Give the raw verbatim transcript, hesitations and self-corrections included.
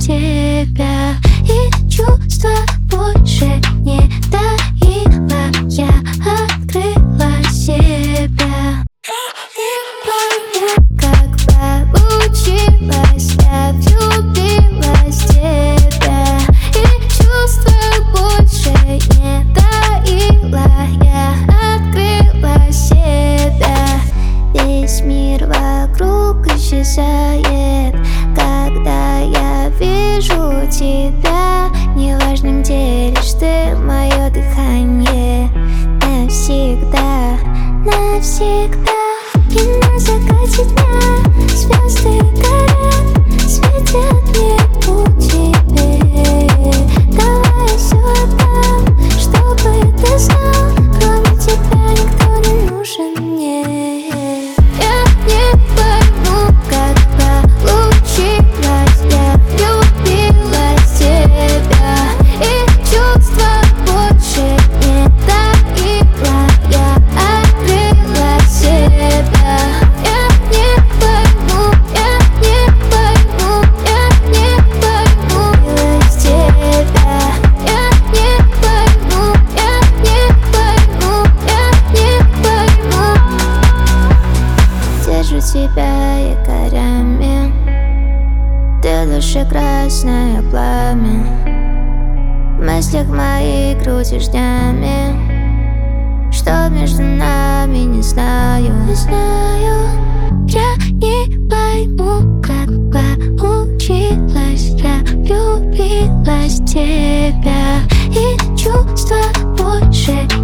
тебя, и чувства больше не таила. Я открыла себя. Не пойму, как получилось, я влюбилась в тебя, и чувства больше не таила. Я открыла себя. Весь мир вокруг исчезает, когда я вижу тебя. Неважно, где лишь ты, мое дыхание навсегда, навсегда. И на закате дня звезды горят, светят небу тебе. Давай я все отдам, чтобы ты знал, кроме тебя никто не нужен мне. Я не пойму, как получилось, я влюбилась в тебя, и чувства больше не таила. Я открыла себя. Я не пойму, я не пойму, я не пойму, влюбилась в тебя. Я не пойму, я не пойму, я не пойму. Держу тебя якорями, ты в душе красное пламя, в мыслях моих крутишь днями. Что между нами, не знаю, не знаю. Я не пойму, как получилось, я влюбилась в тебя, и чувства больше